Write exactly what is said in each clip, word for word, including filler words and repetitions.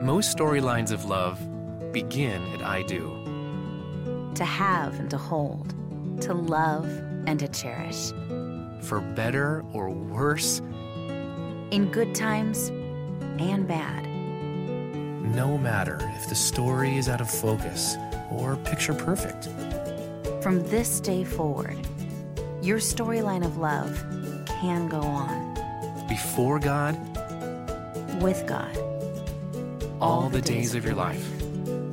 Most storylines of love begin at I do. To have and to hold, to love and to cherish. For better or worse. In good times and bad. No matter if the story is out of focus or picture perfect. From this day forward, your storyline of love can go on. Before God. With God. All, all the, the days, days of your life. life.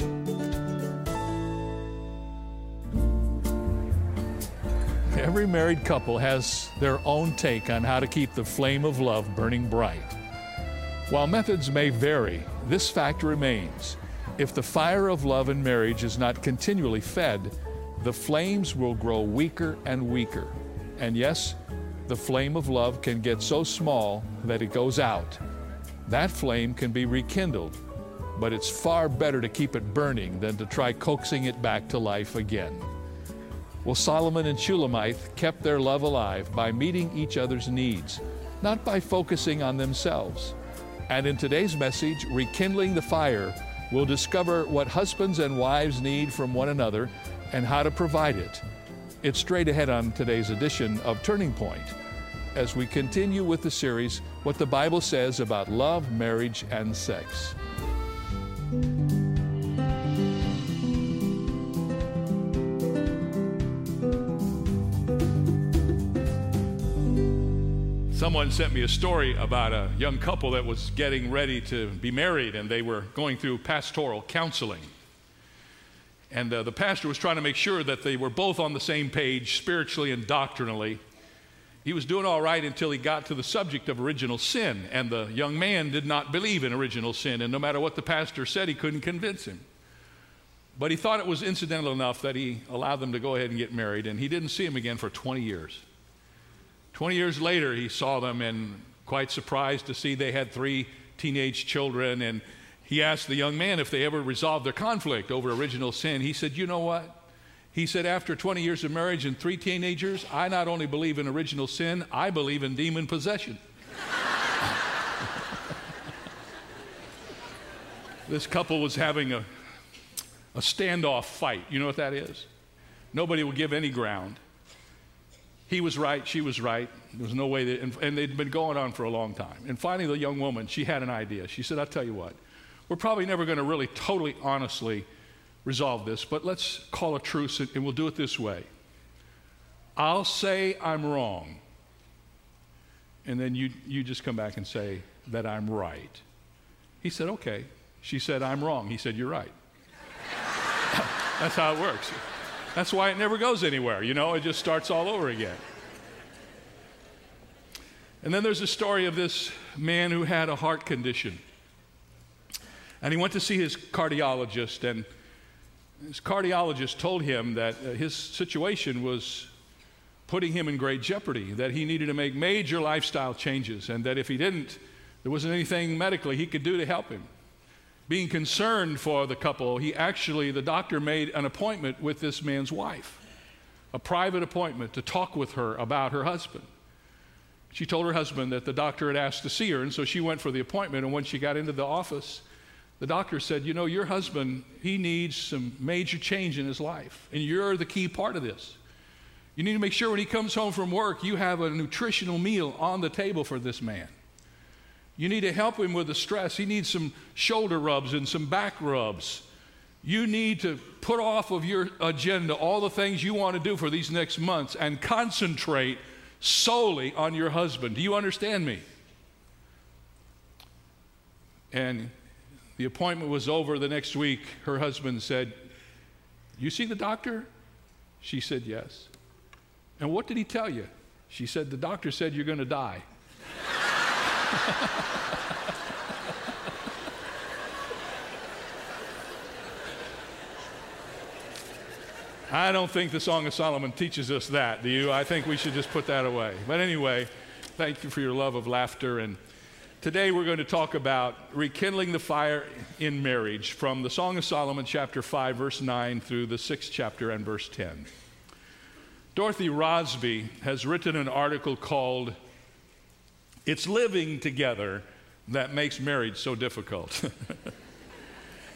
Every married couple has their own take on how to keep the flame of love burning bright. While methods may vary, this fact remains. If the fire of love in marriage is not continually fed, the flames will grow weaker and weaker. And yes, the flame of love can get so small that it goes out. That flame can be rekindled, but it's far better to keep it burning than to try coaxing it back to life again. Well, Solomon and Shulamite kept their love alive by meeting each other's needs, not by focusing on themselves. And in today's message, Rekindling the Fire, we'll discover what husbands and wives need from one another and how to provide it. It's straight ahead on today's edition of Turning Point, as we continue with the series, What the Bible Says About Love, Marriage, and Sex. Someone sent me a story about a young couple that was getting ready to be married, and they were going through pastoral counseling. And uh, the pastor was trying to make sure that they were both on the same page spiritually and doctrinally. He was doing all right until he got to the subject of original sin, and the young man did not believe in original sin, and no matter what the pastor said, he couldn't convince him. But he thought it was incidental enough that he allowed them to go ahead and get married, and he didn't see him again for twenty years. twenty years later, he saw them, and quite surprised to see they had three teenage children, and he asked the young man if they ever resolved their conflict over original sin. He said, you know what? He said, after twenty years of marriage and three teenagers, I not only believe in original sin, I believe in demon possession. This couple was having a, a standoff fight. You know what that is? Nobody will give any ground. He was right, she was right. There was no way that, and, and they'd been going on for a long time. And finally, the young woman, she had an idea. She said, I'll tell you what, we're probably never going to really totally honestly resolve this, but let's call a truce, and, and we'll do it this way. I'll say I'm wrong, and then you, you just come back and say that I'm right. He said, okay. She said, I'm wrong. He said, you're right. That's how it works. That's why it never goes anywhere, you know, it just starts all over again. And then there's a story of this man who had a heart condition. And he went to see his cardiologist, and his cardiologist told him that uh, his situation was putting him in great jeopardy, that he needed to make major lifestyle changes, and that if he didn't, there wasn't anything medically he could do to help him. Being concerned for the couple, he actually, the doctor made an appointment with this man's wife, a private appointment to talk with her about her husband. She told her husband that the doctor had asked to see her, and so she went for the appointment, and when she got into the office, the doctor said, you know, your husband, he needs some major change in his life, and you're the key part of this. You need to make sure when he comes home from work, you have a nutritional meal on the table for this man. You need to help him with the stress. He needs some shoulder rubs and some back rubs. You need to put off of your agenda all the things you want to do for these next months and concentrate solely on your husband. Do you understand me? And the appointment was over the next week. Her husband said, you see the doctor? She said, yes. And what did he tell you? She said, the doctor said you're going to die. I don't think the Song of Solomon teaches us that, do you? I think we should just put that away. But anyway, thank you for your love of laughter. And today we're going to talk about rekindling the fire in marriage from the Song of Solomon, chapter five, verse nine, through the sixth chapter and verse ten. Dorothy Rosby has written an article called It's Living Together That Makes Marriage So Difficult.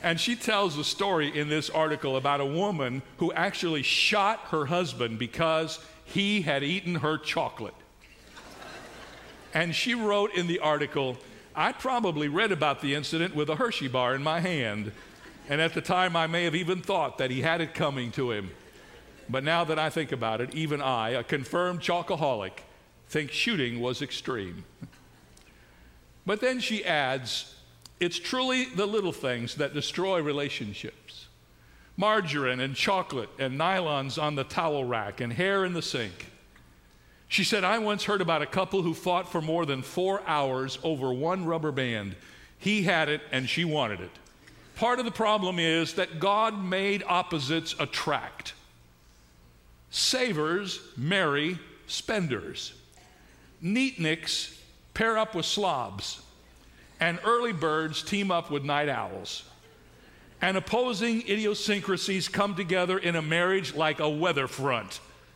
And she tells a story in this article about a woman who actually shot her husband because he had eaten her chocolate. And she wrote in the article, I probably read about the incident with a Hershey bar in my hand. And at the time, I may have even thought that he had it coming to him. But now that I think about it, even I, a confirmed chocoholic, think shooting was extreme. But then she adds, it's truly the little things that destroy relationships. Margarine and chocolate and nylons on the towel rack and hair in the sink. She said, I once heard about a couple who fought for more than four hours over one rubber band. He had it and she wanted it. Part of the problem is that God made opposites attract. Savers marry spenders. Neatniks pair up with slobs. And early birds team up with night owls. And opposing idiosyncrasies come together in a marriage like a weather front.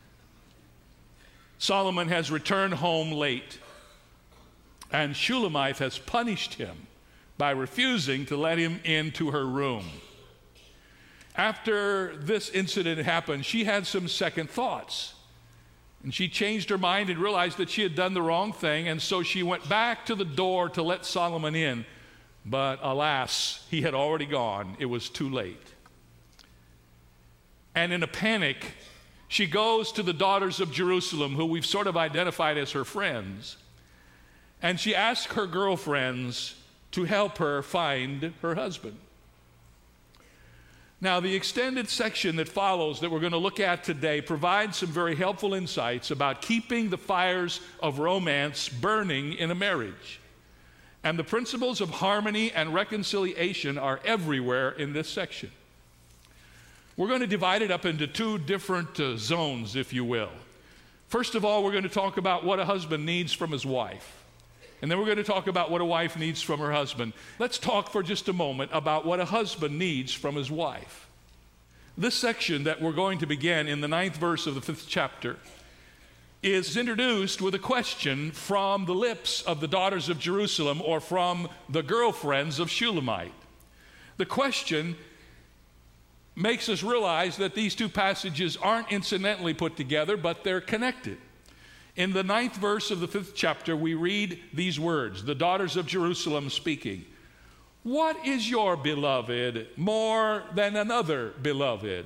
Solomon has returned home late, and Shulamith has punished him by refusing to let him into her room. After this incident happened, she had some second thoughts. And she changed her mind and realized that she had done the wrong thing, and so she went back to the door to let Solomon in. But alas, he had already gone. It was too late. And in a panic, she goes to the daughters of Jerusalem, who we've sort of identified as her friends, and she asks her girlfriends to help her find her husband. Now, the extended section that follows that we're going to look at today provides some very helpful insights about keeping the fires of romance burning in a marriage. And the principles of harmony and reconciliation are everywhere in this section. We're going to divide it up into two different uh, zones, if you will. First of all, we're going to talk about what a husband needs from his wife. And then we're going to talk about what a wife needs from her husband. Let's talk for just a moment about what a husband needs from his wife. This section that we're going to begin in the ninth verse of the fifth chapter is introduced with a question from the lips of the daughters of Jerusalem, or from the girlfriends of Shulamith. The question makes us realize that these two passages aren't incidentally put together, but they're connected. In the ninth verse of the fifth chapter, we read these words, the daughters of Jerusalem speaking. What is your beloved more than another beloved?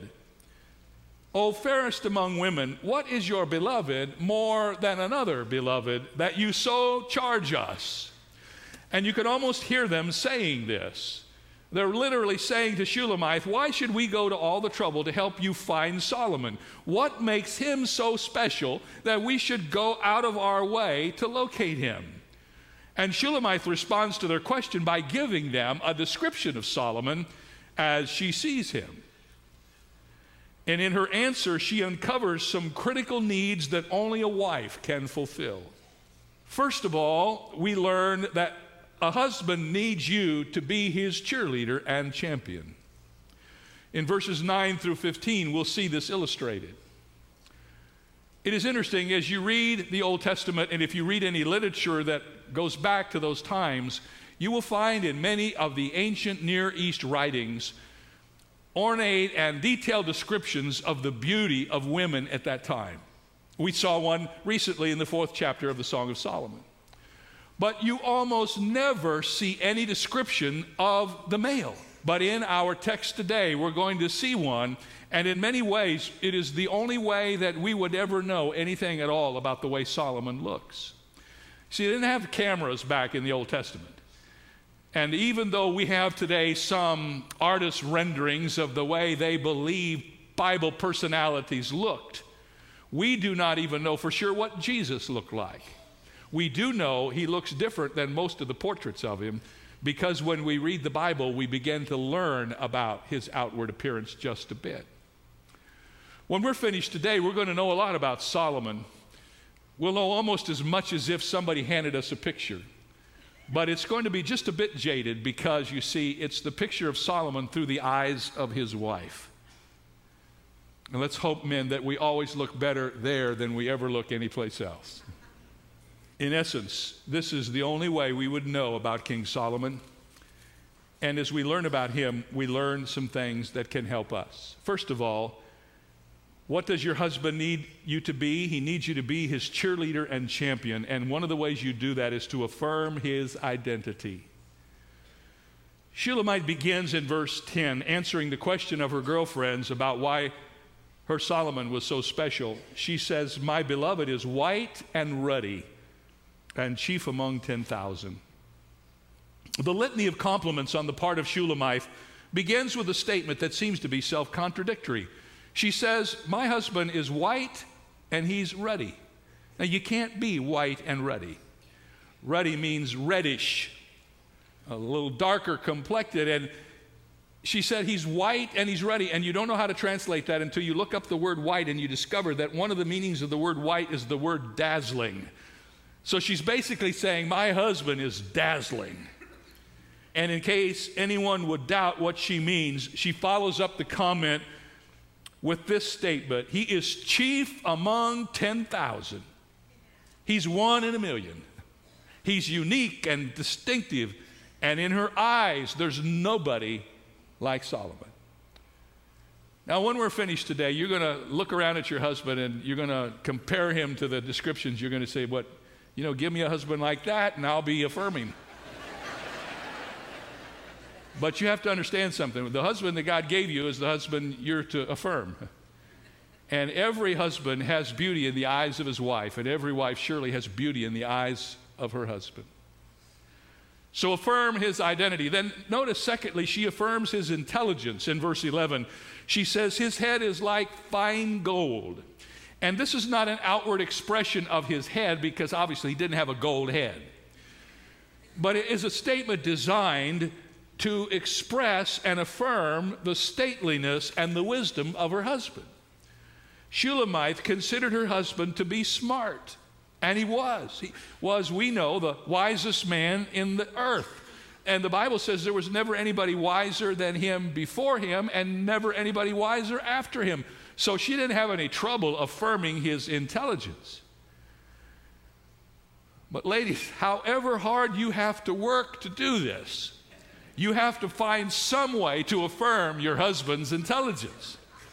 O fairest among women, what is your beloved more than another beloved, that you so charge us? And you can almost hear them saying this. They're literally saying to Shulamith, why should we go to all the trouble to help you find Solomon? What makes him so special that we should go out of our way to locate him? And Shulamith responds to their question by giving them a description of Solomon as she sees him. And in her answer, she uncovers some critical needs that only a wife can fulfill. First of all, we learn that a husband needs you to be his cheerleader and champion. In verses nine through fifteen, we'll see this illustrated. It is interesting as you read the Old Testament, and if you read any literature that goes back to those times, you will find in many of the ancient Near East writings ornate and detailed descriptions of the beauty of women at that time. We saw one recently in the fourth chapter of the Song of Solomon. But you almost never see any description of the male. But in our text today, we're going to see one, and in many ways, it is the only way that we would ever know anything at all about the way Solomon looks. See, they didn't have cameras back in the Old Testament. And even though we have today some artist renderings of the way they believe Bible personalities looked, we do not even know for sure what Jesus looked like. We do know he looks different than most of the portraits of him, because when we read the Bible, we begin to learn about his outward appearance just a bit. When we're finished today, we're going to know a lot about Solomon. We'll know almost as much as if somebody handed us a picture. But it's going to be just a bit jaded, because, you see, it's the picture of Solomon through the eyes of his wife. And let's hope, men, that we always look better there than we ever look anyplace else. In essence, this is the only way we would know about King Solomon. And as we learn about him, we learn some things that can help us. First of all, what does your husband need you to be? He needs you to be his cheerleader and champion. And one of the ways you do that is to affirm his identity. Shulamite begins in verse ten, answering the question of her girlfriends about why her Solomon was so special. She says, "My beloved is white and ruddy, and chief among ten thousand. The litany of compliments on the part of Shulamite begins with a statement that seems to be self-contradictory. She says, "My husband is white and he's ruddy." Now, you can't be white and ruddy. Ruddy means reddish, a little darker complected. And she said he's white and he's ruddy. And you don't know how to translate that until you look up the word white and you discover that one of the meanings of the word white is the word dazzling. So she's basically saying, my husband is dazzling. And in case anyone would doubt what she means, she follows up the comment with this statement: he is chief among ten thousand. He's one in a million. He's unique and distinctive, and in her eyes, there's nobody like Solomon. Now, when we're finished today, you're going to look around at your husband and you're going to compare him to the descriptions. You're going to say, "What, you know, give me a husband like that, and I'll be affirming." But you have to understand something. The husband that God gave you is the husband you're to affirm. And every husband has beauty in the eyes of his wife, and every wife surely has beauty in the eyes of her husband. So affirm his identity. Then notice, secondly, she affirms his intelligence in verse eleven. She says his head is like fine gold. And this is not an outward expression of his head, because obviously he didn't have a gold head. But it is a statement designed to express and affirm the stateliness and the wisdom of her husband. Shulamite considered her husband to be smart, and he was. He was, we know, the wisest man in the earth. And the Bible says there was never anybody wiser than him before him, and never anybody wiser after him. So she didn't have any trouble affirming his intelligence. But ladies, however hard you have to work to do this, you have to find some way to affirm your husband's intelligence.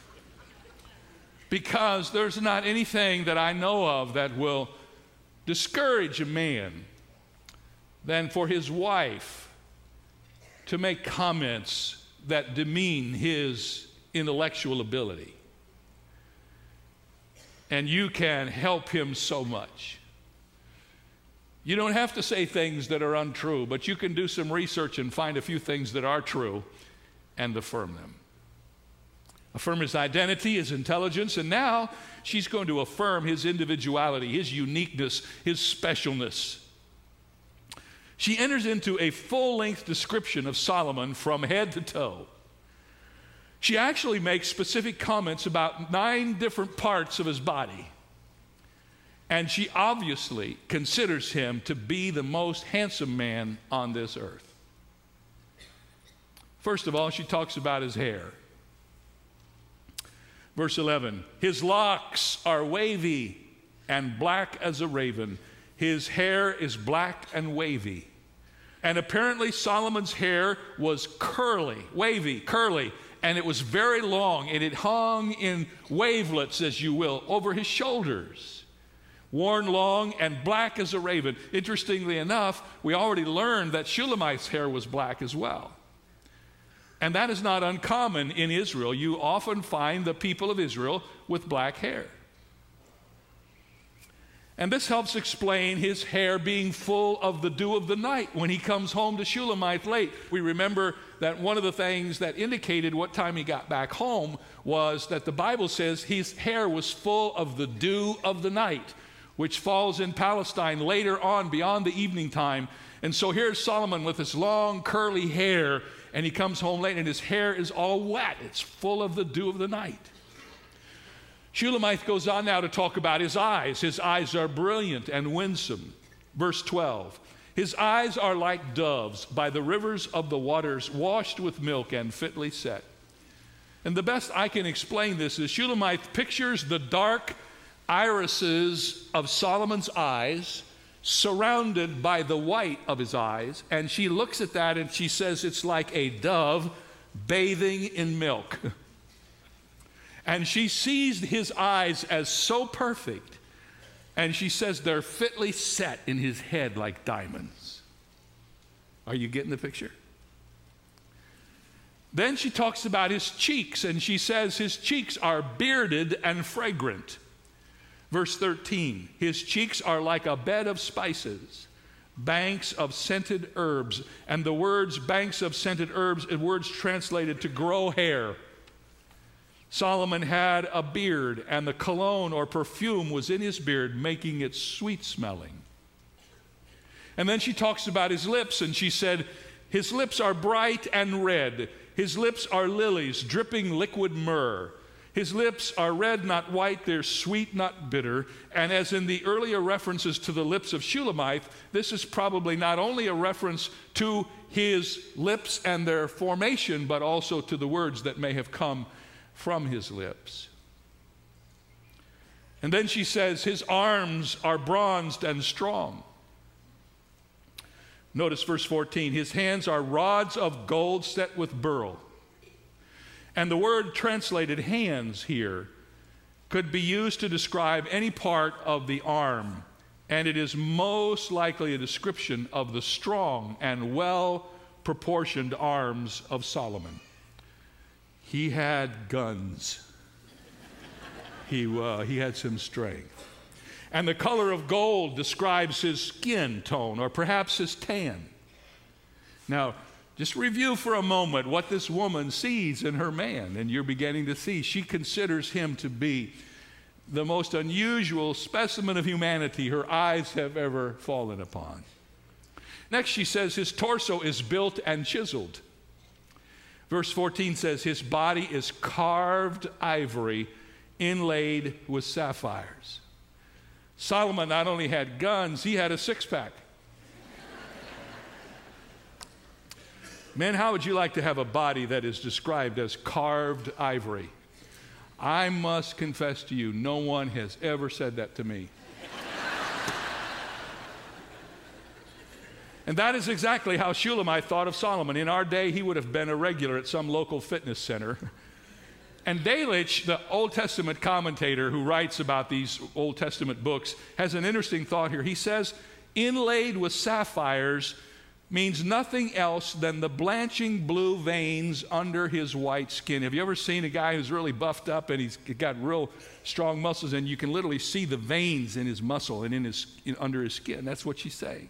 Because there's not anything that I know of that will discourage a man than for his wife to make comments that demean his intellectual ability. And you can help him so much. You don't have to say things that are untrue, but you can do some research and find a few things that are true and affirm them. Affirm his identity, his intelligence, and now she's going to affirm his individuality, his uniqueness, his specialness. She enters into a full-length description of Solomon from head to toe. She actually makes specific comments about nine different parts of his body. And she obviously considers him to be the most handsome man on this earth. First of all, she talks about his hair. Verse eleven, his locks are wavy and black as a raven. His hair is black and wavy. And apparently Solomon's hair was curly, wavy, curly, and it was very long, and it hung in wavelets, as you will, over his shoulders. Worn long and black as a raven. Interestingly enough, we already learned that Shulamite's hair was black as well. And that is not uncommon in Israel. You often find the people of Israel with black hair. And this helps explain his hair being full of the dew of the night when he comes home to Shulamite late. We remember that one of the things that indicated what time he got back home was that the Bible says his hair was full of the dew of the night, which falls in Palestine later on beyond the evening time. And so here's Solomon with his long curly hair, and he comes home late and his hair is all wet. It's full of the dew of the night. Shulamite goes on now to talk about his eyes. His eyes are brilliant and winsome. Verse twelve, his eyes are like doves by the rivers of the waters, washed with milk and fitly set. And the best I can explain this is Shulamite pictures the dark irises of Solomon's eyes surrounded by the white of his eyes. And she looks at that and she says it's like a dove bathing in milk. And she sees his eyes as so perfect. And she says they're fitly set in his head like diamonds. Are you getting the picture? Then she talks about his cheeks, and she says his cheeks are bearded and fragrant. Verse thirteen, his cheeks are like a bed of spices, banks of scented herbs. And the words banks of scented herbs are words translated to grow hair. Solomon had a beard, and the cologne or perfume was in his beard, making it sweet smelling. And then she talks about his lips, and she said, his lips are bright and red. His lips are lilies, dripping liquid myrrh. His lips are red, not white. They're sweet, not bitter. And as in the earlier references to the lips of Shulamite, this is probably not only a reference to his lips and their formation, but also to the words that may have come from his lips. And then she says, his arms are bronzed and strong. Notice verse fourteen, his hands are rods of gold set with beryl. And the word translated hands here could be used to describe any part of the arm, and it is most likely a description of the strong and well-proportioned arms of Solomon. He had guns. he, uh, he had some strength. And the color of gold describes his skin tone, or perhaps his tan. Now, just review for a moment what this woman sees in her man, and you're beginning to see she considers him to be the most unusual specimen of humanity her eyes have ever fallen upon. Next, she says his torso is built and chiseled. Verse fourteen says his body is carved ivory inlaid with sapphires. Solomon not only had guns, he had a six-pack. Men, how would you like to have a body that is described as carved ivory? I must confess to you, no one has ever said that to me. And that is exactly how Shulamite thought of Solomon. In our day, he would have been a regular at some local fitness center. And Delitzsch, the Old Testament commentator who writes about these Old Testament books, has an interesting thought here. He says, inlaid with sapphires means nothing else than the blanching blue veins under his white skin. Have you ever seen a guy who's really buffed up and he's got real strong muscles, and you can literally see the veins in his muscle and in his in, under his skin? That's what she's saying.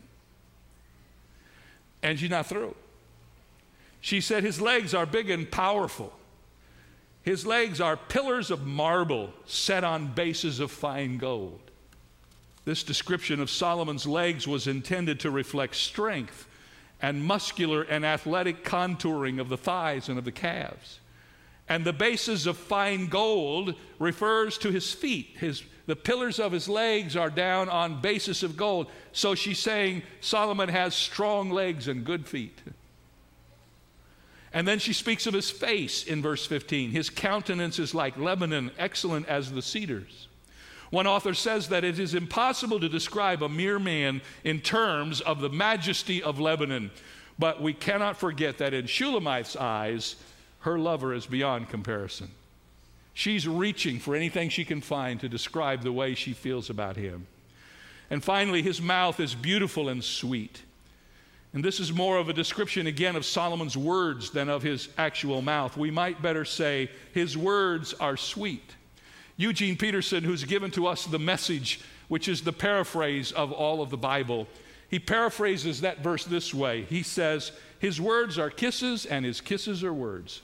And she's not through. She said his legs are big and powerful. His legs are pillars of marble set on bases of fine gold. This description of Solomon's legs was intended to reflect strength and muscular and athletic contouring of the thighs and of the calves. And the bases of fine gold refers to his feet. His, the pillars of his legs are down on bases of gold. So she's saying Solomon has strong legs and good feet. And then she speaks of his face in verse fifteen. His countenance is like Lebanon, excellent as the cedars. One author says that it is impossible to describe a mere man in terms of the majesty of Lebanon, but we cannot forget that in Shulamite's eyes, her lover is beyond comparison. She's reaching for anything she can find to describe the way she feels about him. And finally, his mouth is beautiful and sweet. And this is more of a description, again, of Solomon's words than of his actual mouth. We might better say his words are sweet. Eugene Peterson, who's given to us the Message, which is the paraphrase of all of the Bible, he paraphrases that verse this way. He says, his words are kisses and his kisses are words.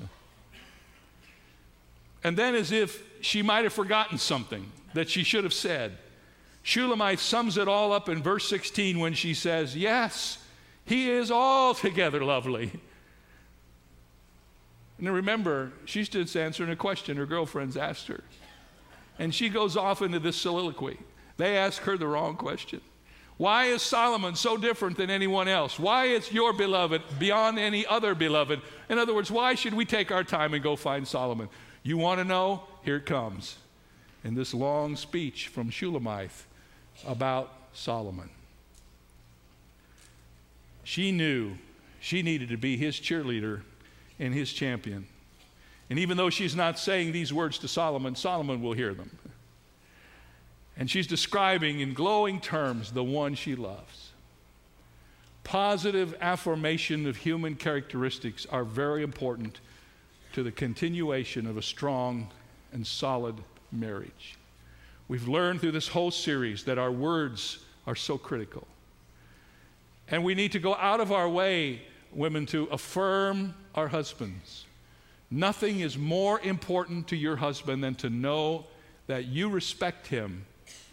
And then, as if she might have forgotten something that she should have said, Shulamite sums it all up in verse sixteen when she says, yes, he is altogether lovely. And remember, she's just answering a question her girlfriends asked her. And she goes off into this soliloquy. They ask her the wrong question. Why is Solomon so different than anyone else? Why is your beloved beyond any other beloved? In other words, why should we take our time and go find Solomon? You want to know? Here it comes. In this long speech from Shulamite about Solomon. she knew she needed to be his cheerleader and his champion. And even though she's not saying these words to Solomon, Solomon will hear them. And she's describing in glowing terms the one she loves. Positive affirmation of human characteristics are very important to the continuation of a strong and solid marriage. We've learned through this whole series that our words are so critical. And we need to go out of our way, women, to affirm our husbands. Nothing is more important to your husband than to know that you respect him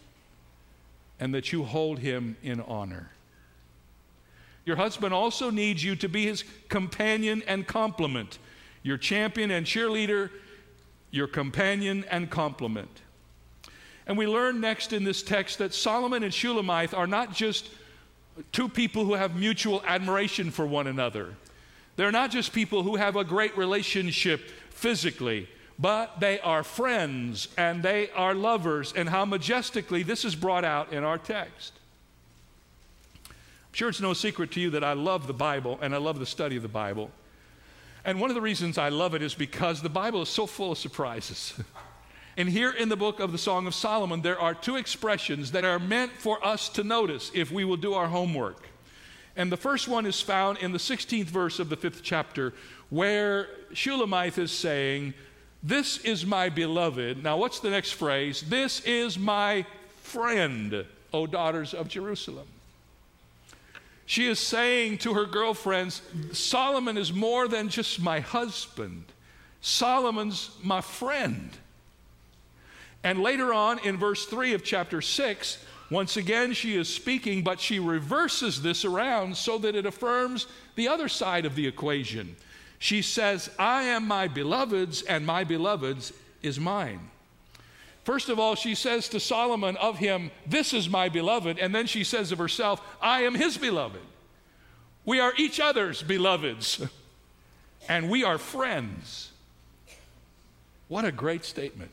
and that you hold him in honor. Your husband also needs you to be his companion and complement. Your champion and cheerleader, your companion and complement. And we learn next in this text that Solomon and Shulamith are not just two people who have mutual admiration for one another. They're not just people who have a great relationship physically, but they are friends and they are lovers, and how majestically this is brought out in our text. I'm sure it's no secret to you that I love the Bible and I love the study of the Bible. And one of the reasons I love it is because the Bible is so full of surprises. And here in the book of the Song of Solomon, there are two expressions that are meant for us to notice if we will do our homework. And the first one is found in the sixteenth verse of the fifth chapter, where Shulamith is saying, "This is my beloved." Now, what's the next phrase? "This is my friend, O daughters of Jerusalem." She is saying to her girlfriends, Solomon is more than just my husband. Solomon's my friend. And later on in verse three of chapter six, once again she is speaking, but she reverses this around so that it affirms the other side of the equation. She says, "I am my beloved's, and my beloved's is mine." First of all, she says to Solomon of him, "This is my beloved," and then she says of herself, "I am his beloved." We are each other's beloveds, and we are friends. What a great statement.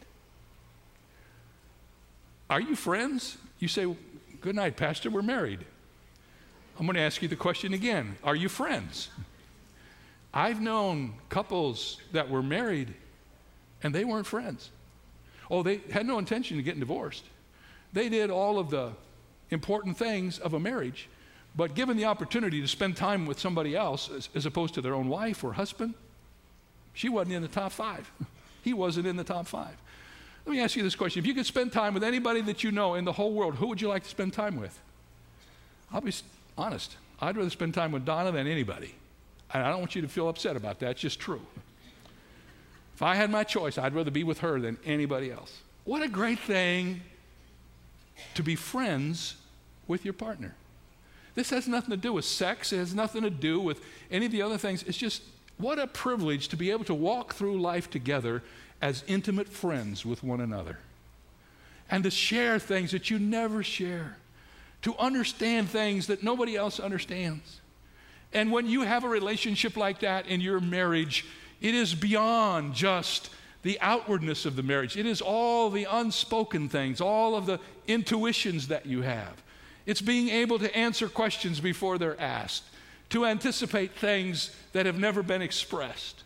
Are you friends? You say, "Good night, Pastor, we're married." I'm going to ask you the question again. Are you friends? I've known couples that were married and they weren't friends. Oh, they had no intention of getting divorced. They did all of the important things of a marriage, but given the opportunity to spend time with somebody else as, as opposed to their own wife or husband, she wasn't in the top five. He wasn't in the top five. Let me ask you this question. If you could spend time with anybody that you know in the whole world, who would you like to spend time with? I'll be honest. I'd rather spend time with Donna than anybody. And I don't want you to feel upset about that. It's just true. If I had my choice, I'd rather be with her than anybody else. What a great thing to be friends with your partner. This has nothing to do with sex. It has nothing to do with any of the other things. It's just what a privilege to be able to walk through life together as intimate friends with one another. And to share things that you never share. To understand things that nobody else understands. And when you have a relationship like that in your marriage, it is beyond just the outwardness of the marriage. It is all the unspoken things, all of the intuitions that you have. It's being able to answer questions before they're asked, to anticipate things that have never been expressed.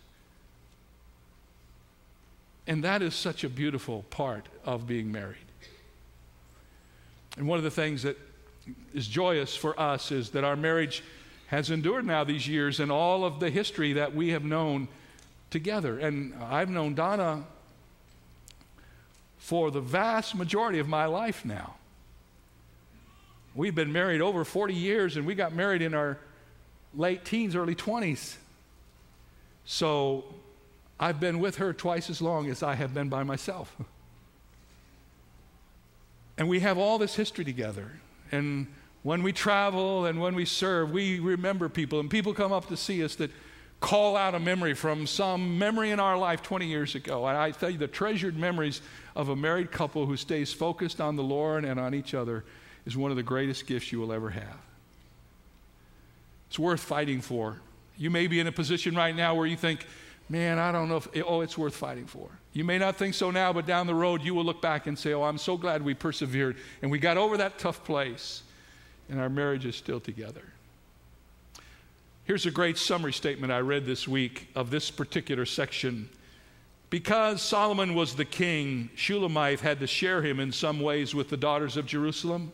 And that is such a beautiful part of being married. And one of the things that is joyous for us is that our marriage has endured now these years and all of the history that we have known together. And I've known Donna for the vast majority of my life now. We've been married over forty years, and we got married in our late teens, early twenties. So I've been with her twice as long as I have been by myself. And we have all this history together. And when we travel and when we serve, we remember people, and people come up to see us that call out a memory from some memory in our life twenty years ago. And I tell you, the treasured memories of a married couple who stays focused on the Lord and on each other is one of the greatest gifts you will ever have. It's worth fighting for. You may be in a position right now where you think, man, I don't know if, oh, it's worth fighting for. You may not think so now, but down the road you will look back and say, oh, I'm so glad we persevered and we got over that tough place and our marriage is still together. Here's a great summary statement I read this week of this particular section. Because Solomon was the king, Shulamith had to share him in some ways with the daughters of Jerusalem.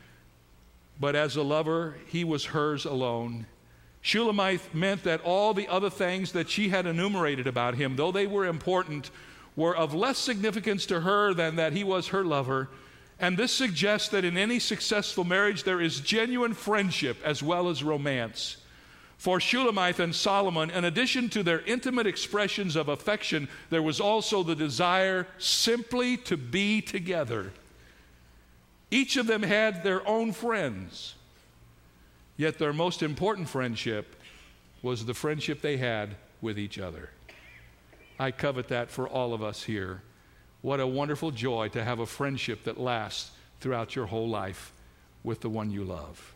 But as a lover, he was hers alone. Shulamith meant that all the other things that she had enumerated about him, though they were important, were of less significance to her than that he was her lover. And this suggests that in any successful marriage there is genuine friendship as well as romance. For Shulamith and Solomon, in addition to their intimate expressions of affection, there was also the desire simply to be together. Each of them had their own friends, yet their most important friendship was the friendship they had with each other. I covet that for all of us here. What a wonderful joy to have a friendship that lasts throughout your whole life with the one you love.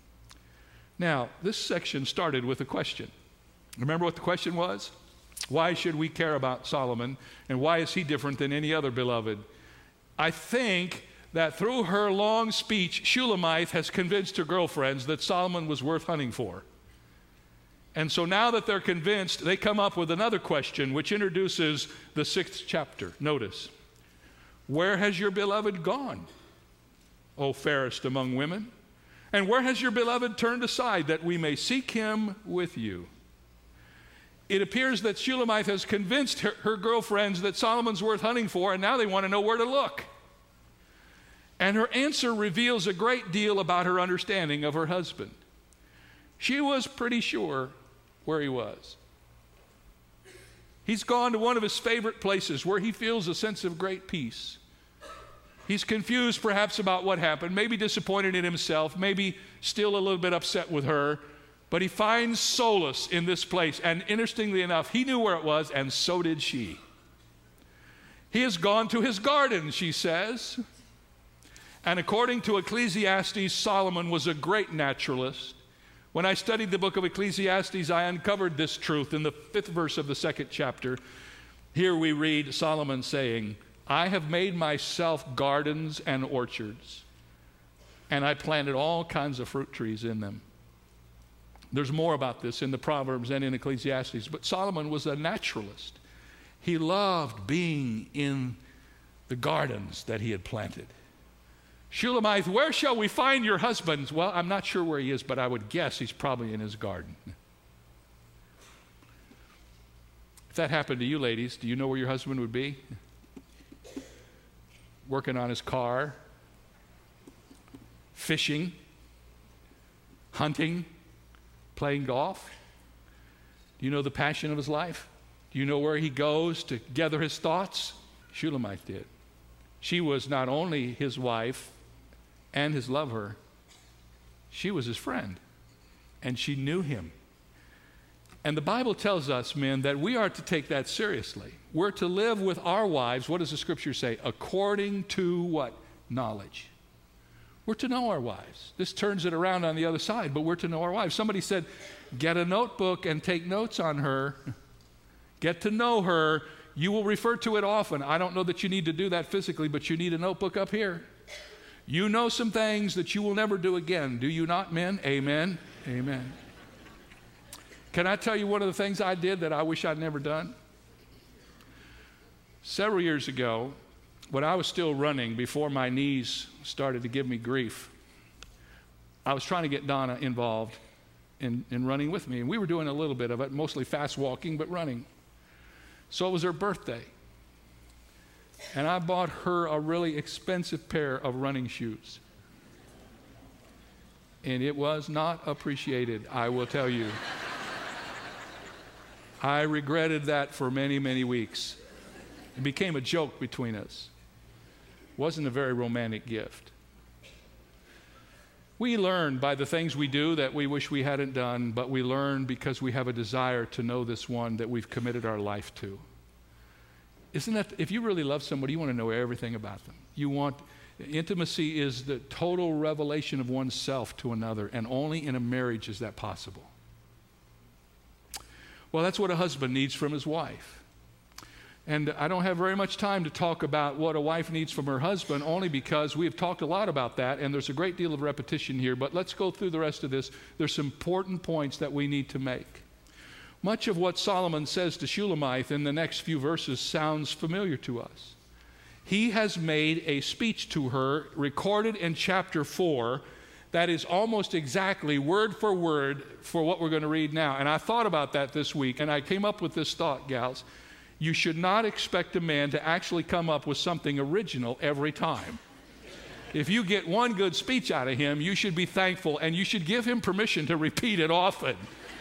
Now, this section started with a question. Remember what the question was? Why should we care about Solomon, and why is he different than any other beloved? I think that through her long speech, Shulamith has convinced her girlfriends that Solomon was worth hunting for. And so now that they're convinced, they come up with another question, which introduces the sixth chapter. Notice, where has your beloved gone, O fairest among women? And where has your beloved turned aside that we may seek him with you? It appears that Shulamith has convinced her, her girlfriends that Solomon's worth hunting for, and now they want to know where to look. And her answer reveals a great deal about her understanding of her husband. She was pretty sure where he was. He's gone to one of his favorite places where he feels a sense of great peace. He's confused perhaps about what happened, maybe disappointed in himself, maybe still a little bit upset with her, but he finds solace in this place. And interestingly enough, he knew where it was, and so did she. He has gone to his garden, she says. And according to Ecclesiastes, Solomon was a great naturalist. When I studied the book of Ecclesiastes, I uncovered this truth in the fifth verse of the second chapter. Here we read Solomon saying, I have made myself gardens and orchards, and I planted all kinds of fruit trees in them. There's more about this in the Proverbs and in Ecclesiastes, but Solomon was a naturalist. He loved being in the gardens that he had planted. Shulamith, where shall we find your husband? Well, I'm not sure where he is, but I would guess he's probably in his garden. If that happened to you ladies, do you know where your husband would be? Working on his car, fishing, hunting, playing golf. Do you know the passion of his life? Do you know where he goes to gather his thoughts? Shulamith did. She was not only his wife and his lover, she was his friend, and she knew him. And the Bible tells us, men, that we are to take that seriously. We're to live with our wives, what does the scripture say? According to what? Knowledge. We're to know our wives. This turns it around on the other side, but we're to know our wives. Somebody said, get a notebook and take notes on her. Get to know her. You will refer to it often. I don't know that you need to do that physically, but you need a notebook up here. You know some things that you will never do again. Do you not, men? Amen. Amen. Can I tell you one of the things I did that I wish I'd never done? Several years ago, when I was still running, before my knees started to give me grief, I was trying to get Donna involved in, in running with me. And we were doing a little bit of it, mostly fast walking, but running. So it was her birthday. And I bought her a really expensive pair of running shoes. And it was not appreciated, I will tell you. I regretted that for many, many weeks. It became a joke between us. It wasn't a very romantic gift. We learn by the things we do that we wish we hadn't done, but we learn because we have a desire to know this one that we've committed our life to. Isn't that, if you really love somebody, you want to know everything about them. You want, intimacy is the total revelation of oneself to another, and only in a marriage is that possible. Well, that's what a husband needs from his wife. And I don't have very much time to talk about what a wife needs from her husband, only because we have talked a lot about that, and there's a great deal of repetition here. But let's go through the rest of this. There's some important points that we need to make. Much of what Solomon says to Shulamith in the next few verses sounds familiar to us. He has made a speech to her, recorded in chapter four, that is almost exactly word for word for what we're going to read now. And I thought about that this week, and I came up with this thought, gals. You should not expect a man to actually come up with something original every time. If you get one good speech out of him, you should be thankful, and you should give him permission to repeat it often,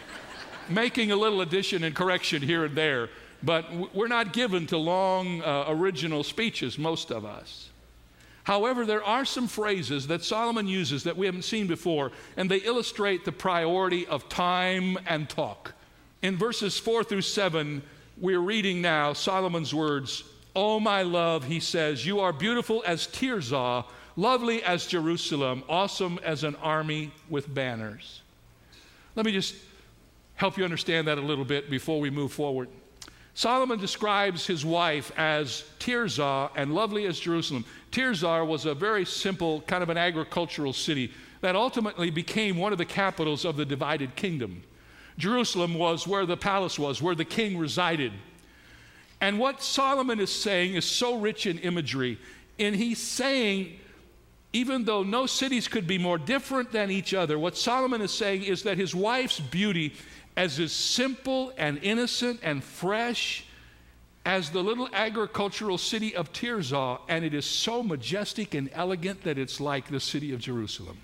making a little addition and correction here and there. But we're not given to long uh, original speeches, most of us. However, there are some phrases that Solomon uses that we haven't seen before, and they illustrate the priority of time and talk. In verses four through seven, we're reading now Solomon's words. "Oh, my love," he says, "you are beautiful as Tirzah, lovely as Jerusalem, awesome as an army with banners." Let me just help you understand that a little bit before we move forward. Solomon describes his wife as Tirzah and lovely as Jerusalem. Tirzah was a very simple, kind of an agricultural city that ultimately became one of the capitals of the divided kingdom. Jerusalem was where the palace was, where the king resided. And what Solomon is saying is so rich in imagery. And he's saying, even though no cities could be more different than each other, what Solomon is saying is that his wife's beauty, as is simple and innocent and fresh as the little agricultural city of Tirzah, and it is so majestic and elegant that it's like the city of Jerusalem.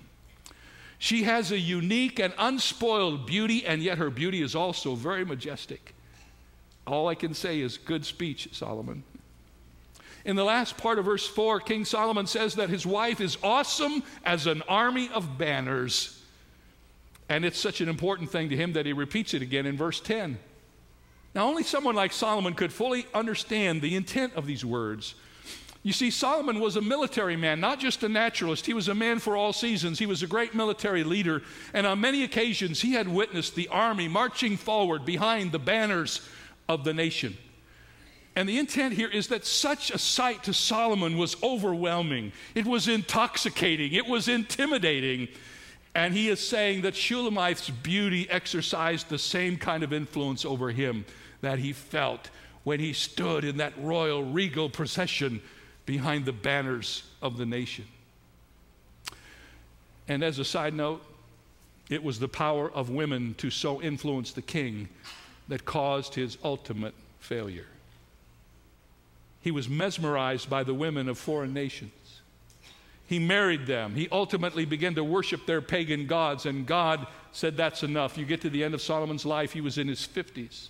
She has a unique and unspoiled beauty, and yet her beauty is also very majestic. All I can say is good speech, Solomon. In the last part of verse four, King Solomon says that his wife is awesome as an army of banners. And it's such an important thing to him that he repeats it again in verse ten. Now, only someone like Solomon could fully understand the intent of these words. You see, Solomon was a military man, not just a naturalist. He was a man for all seasons. He was a great military leader. And on many occasions, he had witnessed the army marching forward behind the banners of the nation. And the intent here is that such a sight to Solomon was overwhelming. It was intoxicating. It was intimidating. And he is saying that Shulamith's beauty exercised the same kind of influence over him that he felt when he stood in that royal regal procession behind the banners of the nation. And as a side note, it was the power of women to so influence the king that caused his ultimate failure. He was mesmerized by the women of foreign nations. He married them. He ultimately began to worship their pagan gods, and God said, that's enough. You get to the end of Solomon's life, he was in his fifties.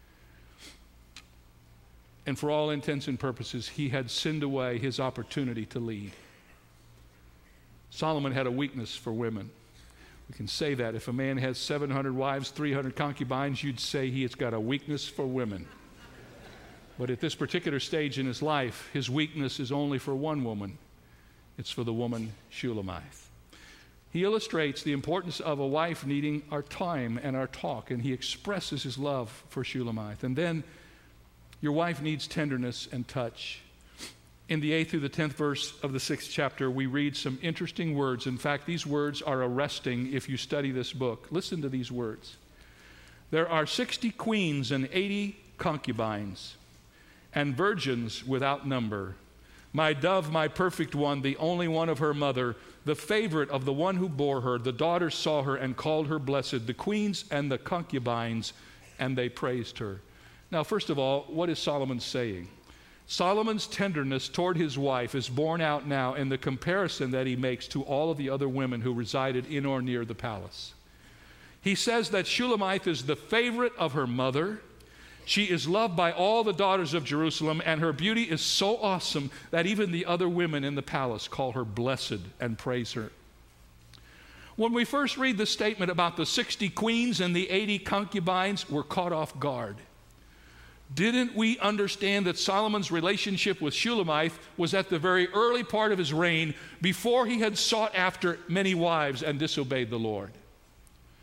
And for all intents and purposes, he had sinned away his opportunity to lead. Solomon had a weakness for women. We can say that. If a man has seven hundred wives, three hundred concubines, you'd say he has got a weakness for women. But at this particular stage in his life, his weakness is only for one woman. It's for the woman Shulamith. He illustrates the importance of a wife needing our time and our talk, and he expresses his love for Shulamith. And then your wife needs tenderness and touch. In the eighth through the tenth verse of the sixth chapter, we read some interesting words. In fact, these words are arresting if you study this book. Listen to these words. There are sixty queens and eighty concubines, and virgins without number. My dove, my perfect one, the only one of her mother, the favorite of the one who bore her. The daughters saw her and called her blessed, the queens and the concubines, and they praised her. Now, first of all, what is Solomon saying? Solomon's tenderness toward his wife is borne out now in the comparison that he makes to all of the other women who resided in or near the palace. He says that Shulamith is the favorite of her mother. She is loved by all the daughters of Jerusalem, and her beauty is so awesome that even the other women in the palace call her blessed and praise her. When we first read the statement about the sixty queens and the eighty concubines, we're caught off guard. Didn't we understand that Solomon's relationship with Shulamith was at the very early part of his reign, before he had sought after many wives and disobeyed the Lord?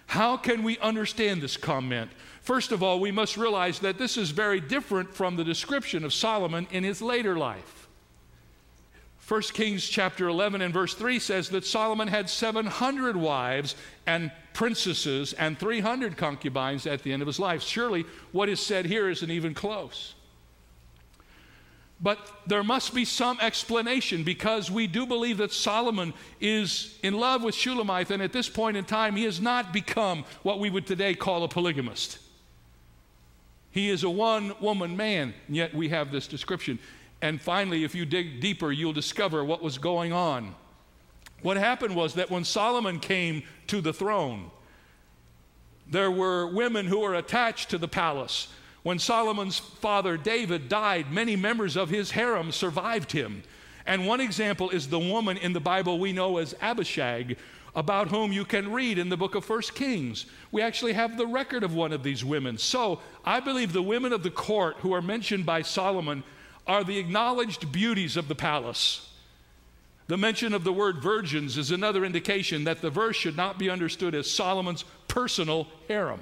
How can we understand this comment? First of all, we must realize that this is very different from the description of Solomon in his later life. First Kings chapter eleven and verse three says that Solomon had seven hundred wives and princesses and three hundred concubines at the end of his life. Surely what is said here isn't even close. But there must be some explanation, because we do believe that Solomon is in love with Shulamith, and at this point in time he has not become what we would today call a polygamist. He is a one-woman man, and yet we have this description. And finally, if you dig deeper, you'll discover what was going on. What happened was that when Solomon came to the throne, there were women who were attached to the palace. When Solomon's father David died, many members of his harem survived him. And one example is the woman in the Bible we know as Abishag, about whom you can read in the book of First Kings. We actually have the record of one of these women. So I believe the women of the court who are mentioned by Solomon are the acknowledged beauties of the palace. The mention of the word virgins is another indication that the verse should not be understood as Solomon's personal harem.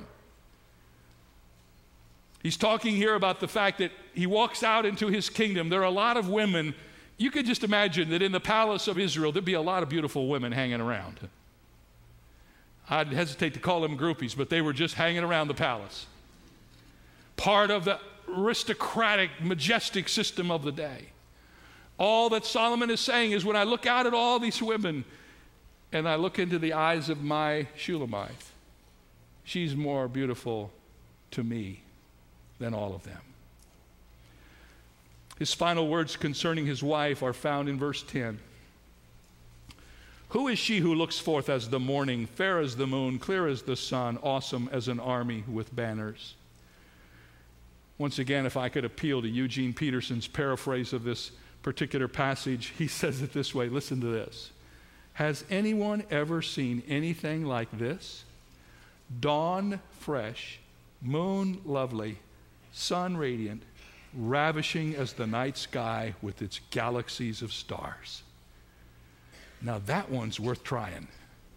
He's talking here about the fact that he walks out into his kingdom. There are a lot of women. You could just imagine that in the palace of Israel, there'd be a lot of beautiful women hanging around. I'd hesitate to call them groupies, but they were just hanging around the palace. Part of the aristocratic, majestic system of the day. All that Solomon is saying is, when I look out at all these women and I look into the eyes of my Shulamith, she's more beautiful to me than all of them. His final words concerning his wife are found in verse ten. Who is she who looks forth as the morning, fair as the moon, clear as the sun, awesome as an army with banners? Once again, if I could appeal to Eugene Peterson's paraphrase of this particular passage, he says it this way. Listen to this. Has anyone ever seen anything like this? Dawn fresh, moon lovely, sun radiant, ravishing as the night sky with its galaxies of stars. Now that one's worth trying.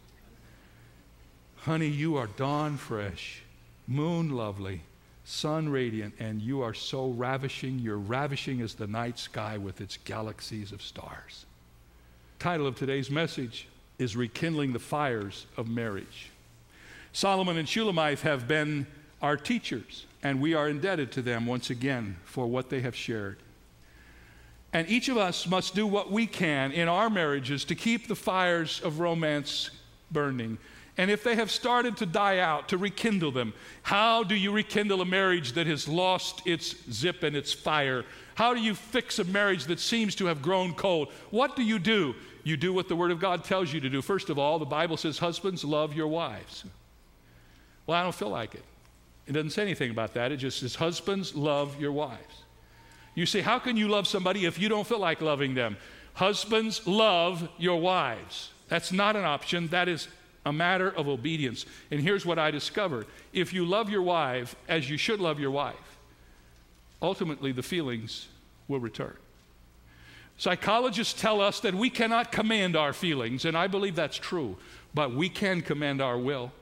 Honey, you are dawn fresh, moon lovely, sun radiant, and you are so ravishing. You're ravishing as the night sky with its galaxies of stars. The title of today's message is Rekindling the Fires of Marriage. Solomon and Shulamith have been our teachers, and we are indebted to them once again for what they have shared. And each of us must do what we can in our marriages to keep the fires of romance burning. And if they have started to die out, to rekindle them. How do you rekindle a marriage that has lost its zip and its fire? How do you fix a marriage that seems to have grown cold? What do you do? You do what the Word of God tells you to do. First of all, the Bible says, husbands, love your wives. Well, I don't feel like it. It doesn't say anything about that. It just says, husbands, love your wives. You say, how can you love somebody if you don't feel like loving them? Husbands, love your wives. That's not an option. That is a matter of obedience. And here's what I discovered. If you love your wife as you should love your wife, ultimately the feelings will return. Psychologists tell us that we cannot command our feelings, and I believe that's true, but we can command our will.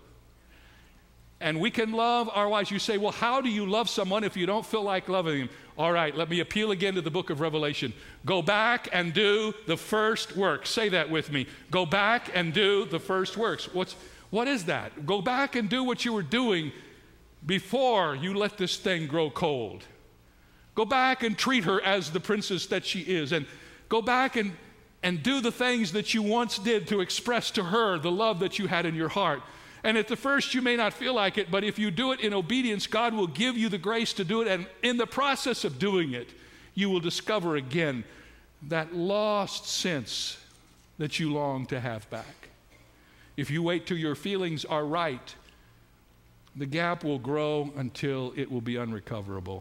And we can love our wives. You say, well, how do you love someone if you don't feel like loving them? All right, let me appeal again to the book of Revelation. Go back and do the first works. Say that with me. Go back and do the first works. What's, what is that? Go back and do what you were doing before you let this thing grow cold. Go back and treat her as the princess that she is. And go back and, and do the things that you once did to express to her the love that you had in your heart. And at the first, you may not feel like it, but if you do it in obedience, God will give you the grace to do it. And in the process of doing it, you will discover again that lost sense that you long to have back. If you wait till your feelings are right, the gap will grow until it will be unrecoverable.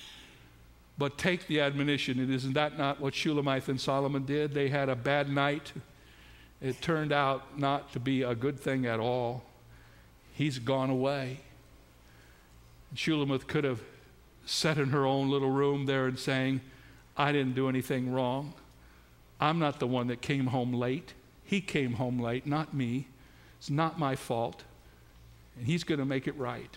But take the admonition. And isn't that not what Shulamith and Solomon did? They had a bad night. It turned out not to be a good thing at all. He's gone away. Shulamith could have sat in her own little room there and saying, I didn't do anything wrong. I'm not the one that came home late. He came home late, not me. It's not my fault. and he's going to make it right.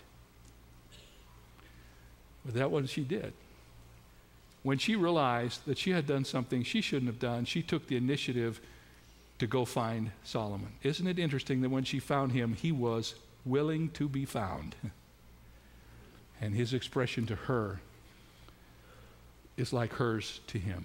But that wasn't what she did. When she realized that she had done something she shouldn't have done, she took the initiative to go find Solomon. Isn't it interesting that when she found him, he was willing to be found? And his expression to her is like hers to him.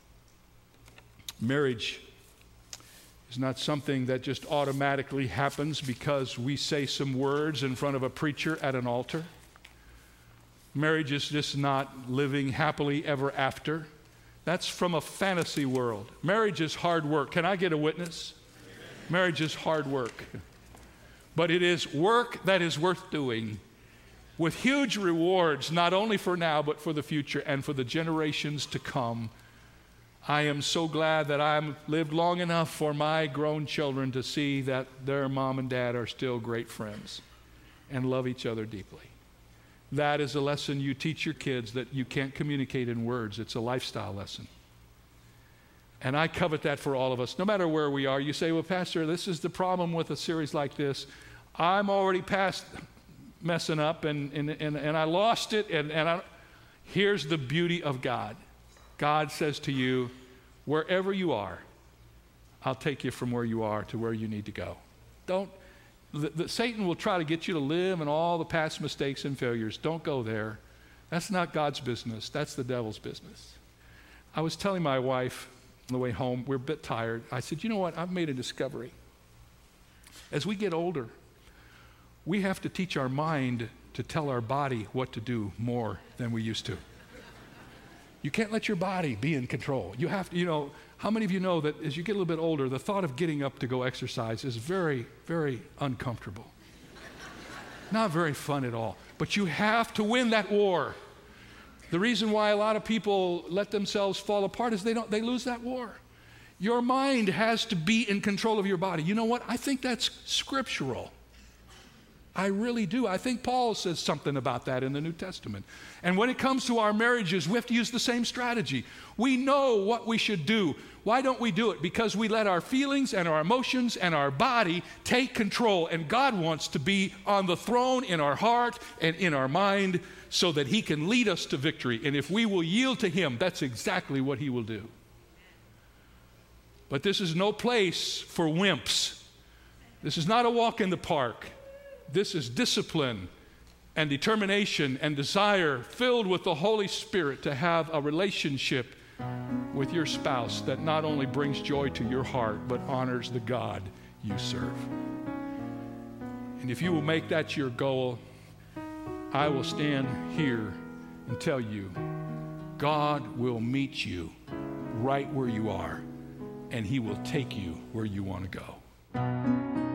Marriage is not something that just automatically happens because we say some words in front of a preacher at an altar. Marriage is just not living happily ever after. That's from a fantasy world. Marriage is hard work. Can I get a witness? Marriage is hard work. But it is work that is worth doing with huge rewards, not only for now, but for the future and for the generations to come. I am so glad that I've lived long enough for my grown children to see that their mom and dad are still great friends and love each other deeply. That is a lesson you teach your kids that you can't communicate in words. It's a lifestyle lesson. And I covet that for all of us, no matter where we are. You say, well, Pastor, this is the problem with a series like this. I'm already past messing up, and, and, and, and I lost it. And, and I, here's the beauty of God. God says to you, wherever you are, I'll take you from where you are to where you need to go. Don't. The, the, Satan will try to get you to live in all the past mistakes and failures. Don't go there. That's not God's business. That's the devil's business. I was telling my wife on the way home, we're a bit tired. I said, you know what? I've made a discovery. As we get older, we have to teach our mind to tell our body what to do more than we used to. You can't let your body be in control. You have to, you know, how many of you know that as you get a little bit older, the thought of getting up to go exercise is very, very uncomfortable. Not very fun at all. But you have to win that war. The reason why a lot of people let themselves fall apart is they don't, they lose that war. Your mind has to be in control of your body. You know what? I think that's scriptural. I really do. I think Paul says something about that in the New Testament. And when it comes to our marriages, we have to use the same strategy. We know what we should do. Why don't we do it? Because we let our feelings and our emotions and our body take control. And God wants to be on the throne in our heart and in our mind so that he can lead us to victory. And if we will yield to him, that's exactly what he will do. But this is no place for wimps. This is not a walk in the park. This is discipline and determination and desire filled with the Holy Spirit to have a relationship with your spouse that not only brings joy to your heart, but honors the God you serve. And if you will make that your goal, I will stand here and tell you, God will meet you right where you are, and he will take you where you want to go.